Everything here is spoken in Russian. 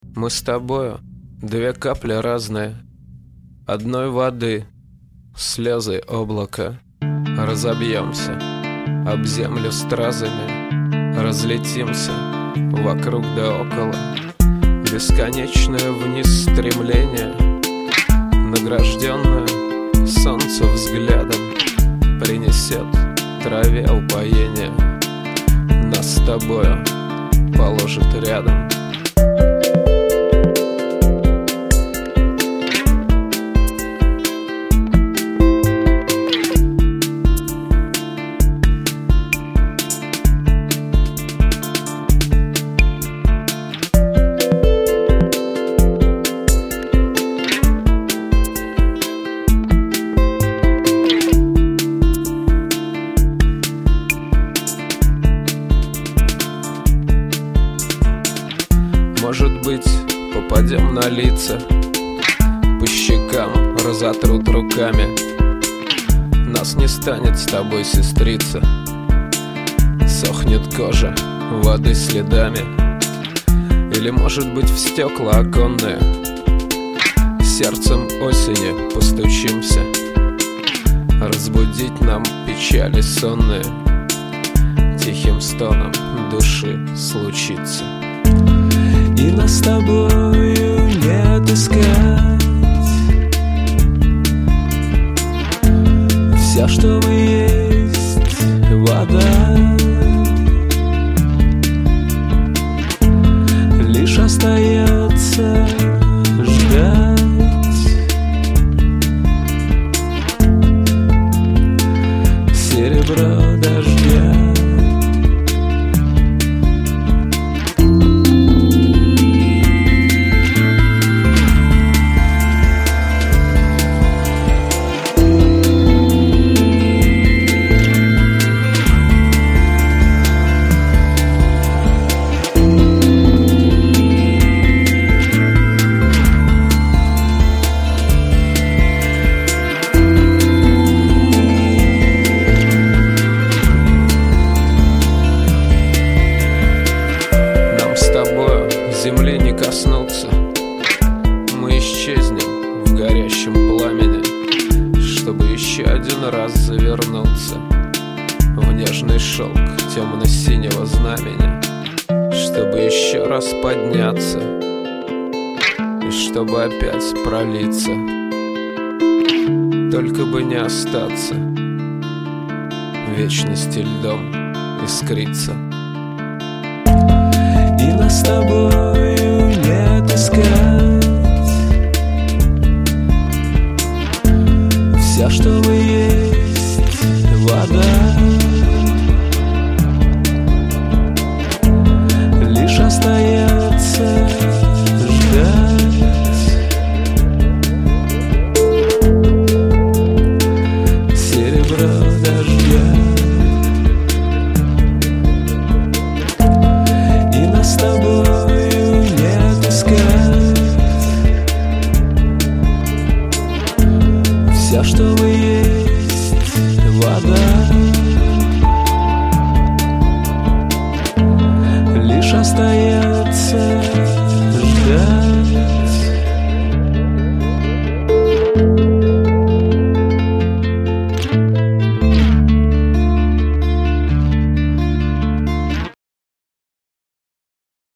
Мы с тобою две капли разные, одной воды, слезы облака. Разобьемся об землю стразами, разлетимся вокруг да около. Бесконечное вниз стремление, награжденное солнцу взглядом, принесет траве упоение, нас с тобою положит рядом. Может быть, попадем на лица, по щекам разотрут руками. Нас не станет с тобой, сестрица. Сохнет кожа воды следами. Или, может быть, в стекла оконные сердцем осени постучимся, разбудить нам печали сонные тихим стоном души случится. И нас с тобою не отыскать. Вся, что мы есть, вода. Лишь остается ждать серебро дождя. Земли не коснуться, мы исчезнем в горящем пламени, чтобы еще один раз завернуться в нежный шелк темно-синего знамени, чтобы еще раз подняться и чтобы опять пролиться, только бы не остаться в вечности льдом искриться. И нас с тобой